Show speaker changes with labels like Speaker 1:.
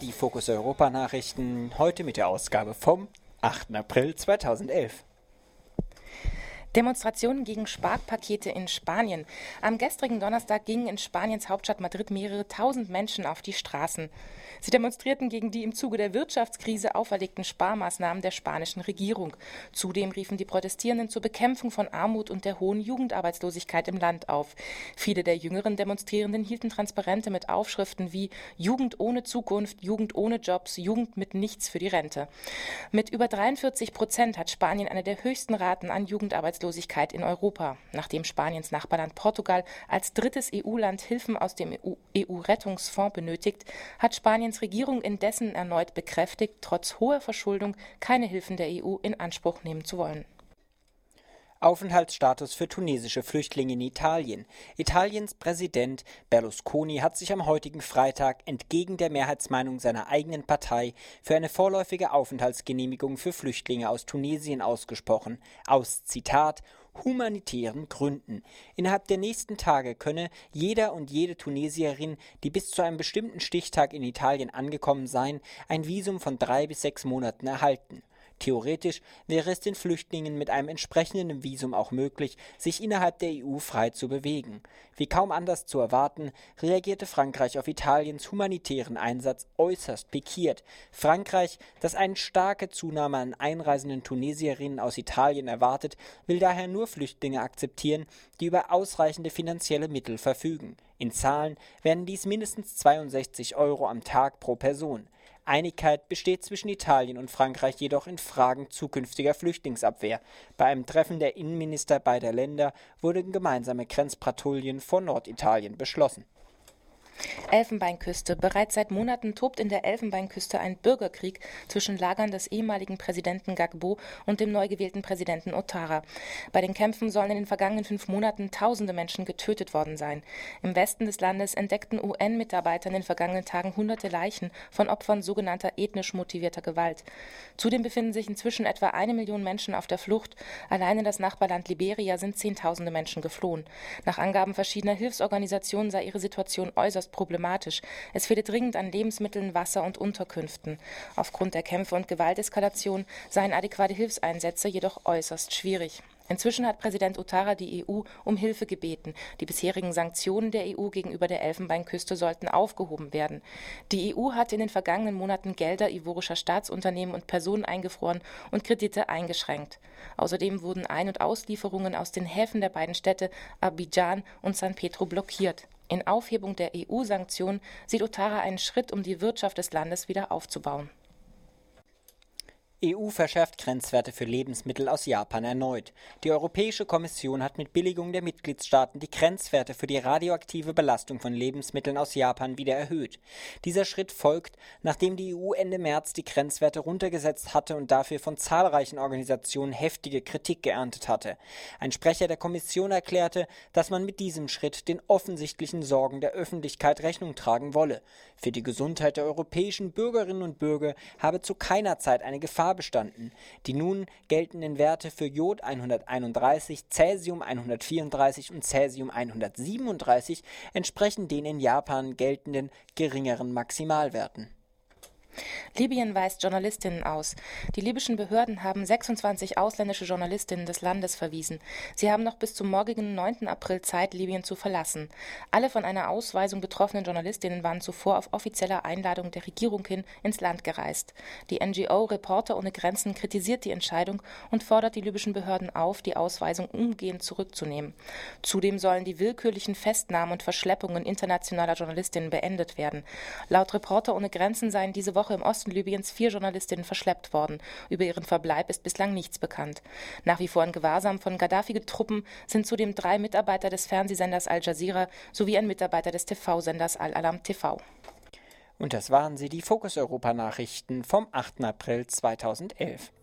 Speaker 1: die Fokus Europa Nachrichten, heute mit der Ausgabe vom 8. April 2011.
Speaker 2: Demonstrationen gegen Sparpakete in Spanien. Am gestrigen Donnerstag gingen in Spaniens Hauptstadt Madrid mehrere tausend Menschen auf die Straßen. Sie demonstrierten gegen die im Zuge der Wirtschaftskrise auferlegten Sparmaßnahmen der spanischen Regierung. Zudem riefen die Protestierenden zur Bekämpfung von Armut und der hohen Jugendarbeitslosigkeit im Land auf. Viele der jüngeren Demonstrierenden hielten Transparente mit Aufschriften wie Jugend ohne Zukunft, Jugend ohne Jobs, Jugend mit nichts für die Rente. Mit über 43% hat Spanien eine der höchsten Raten an Jugendarbeitslosigkeit in Europa. Nachdem Spaniens Nachbarland Portugal als drittes EU-Land Hilfen aus dem EU-Rettungsfonds benötigt, hat Spaniens Regierung indessen erneut bekräftigt, trotz hoher Verschuldung keine Hilfen der EU in Anspruch nehmen zu wollen.
Speaker 1: Aufenthaltsstatus für tunesische Flüchtlinge in Italien. Italiens Präsident Berlusconi hat sich am heutigen Freitag entgegen der Mehrheitsmeinung seiner eigenen Partei für eine vorläufige Aufenthaltsgenehmigung für Flüchtlinge aus Tunesien ausgesprochen, aus, Zitat, humanitären Gründen. Innerhalb der nächsten Tage könne jeder und jede Tunesierin, die bis zu einem bestimmten Stichtag in Italien angekommen seien, ein Visum von 3 bis 6 Monaten erhalten. Theoretisch wäre es den Flüchtlingen mit einem entsprechenden Visum auch möglich, sich innerhalb der EU frei zu bewegen. Wie kaum anders zu erwarten, reagierte Frankreich auf Italiens humanitären Einsatz äußerst pikiert. Frankreich, das eine starke Zunahme an einreisenden Tunesierinnen aus Italien erwartet, will daher nur Flüchtlinge akzeptieren, die über ausreichende finanzielle Mittel verfügen. In Zahlen wären dies mindestens 62 € am Tag pro Person. Einigkeit besteht zwischen Italien und Frankreich jedoch in Fragen zukünftiger Flüchtlingsabwehr. Bei einem Treffen der Innenminister beider Länder wurden gemeinsame Grenzpatrouillen vor Norditalien beschlossen.
Speaker 2: Elfenbeinküste. Bereits seit Monaten tobt in der Elfenbeinküste ein Bürgerkrieg zwischen Lagern des ehemaligen Präsidenten Gbagbo und dem neu gewählten Präsidenten Ouattara. Bei den Kämpfen sollen in den vergangenen 5 Monaten tausende Menschen getötet worden sein. Im Westen des Landes entdeckten UN-Mitarbeiter in den vergangenen Tagen hunderte Leichen von Opfern sogenannter ethnisch motivierter Gewalt. Zudem befinden sich inzwischen etwa 1 Million Menschen auf der Flucht. Allein in das Nachbarland Liberia sind Zehntausende Menschen geflohen. Nach Angaben verschiedener Hilfsorganisationen sei ihre Situation äußerst problematisch. Es fehle dringend an Lebensmitteln, Wasser und Unterkünften. Aufgrund der Kämpfe und Gewalteskalation seien adäquate Hilfseinsätze jedoch äußerst schwierig. Inzwischen hat Präsident Ouattara die EU um Hilfe gebeten. Die bisherigen Sanktionen der EU gegenüber der Elfenbeinküste sollten aufgehoben werden. Die EU hat in den vergangenen Monaten Gelder ivorischer Staatsunternehmen und Personen eingefroren und Kredite eingeschränkt. Außerdem wurden Ein- und Auslieferungen aus den Häfen der beiden Städte Abidjan und San Pedro blockiert. In Aufhebung der EU-Sanktionen sieht Ouattara einen Schritt, um die Wirtschaft des Landes wieder aufzubauen.
Speaker 1: EU verschärft Grenzwerte für Lebensmittel aus Japan erneut. Die Europäische Kommission hat mit Billigung der Mitgliedstaaten die Grenzwerte für die radioaktive Belastung von Lebensmitteln aus Japan wieder erhöht. Dieser Schritt folgt, nachdem die EU Ende März die Grenzwerte runtergesetzt hatte und dafür von zahlreichen Organisationen heftige Kritik geerntet hatte. Ein Sprecher der Kommission erklärte, dass man mit diesem Schritt den offensichtlichen Sorgen der Öffentlichkeit Rechnung tragen wolle. Für die Gesundheit der europäischen Bürgerinnen und Bürger habe zu keiner Zeit eine Gefahr bestanden. Die nun geltenden Werte für Jod 131, Cäsium 134 und Cäsium 137 entsprechen den in Japan geltenden geringeren Maximalwerten.
Speaker 2: Libyen weist Journalistinnen aus. Die libyschen Behörden haben 26 ausländische Journalistinnen des Landes verwiesen. Sie haben noch bis zum morgigen 9. April Zeit, Libyen zu verlassen. Alle von einer Ausweisung betroffenen Journalistinnen waren zuvor auf offizielle Einladung der Regierung hin ins Land gereist. Die NGO Reporter ohne Grenzen kritisiert die Entscheidung und fordert die libyschen Behörden auf, die Ausweisung umgehend zurückzunehmen. Zudem sollen die willkürlichen Festnahmen und Verschleppungen internationaler Journalistinnen beendet werden. Laut Reporter ohne Grenzen seien diese Woche im Osten Libyens 4 Journalistinnen verschleppt worden. Über ihren Verbleib ist bislang nichts bekannt. Nach wie vor in Gewahrsam von Gaddafi-Truppen sind zudem 3 Mitarbeiter des Fernsehsenders Al Jazeera sowie ein Mitarbeiter des TV-Senders Al-Alam TV.
Speaker 1: Und das waren sie, die Fokus Europa Nachrichten vom 8. April 2011.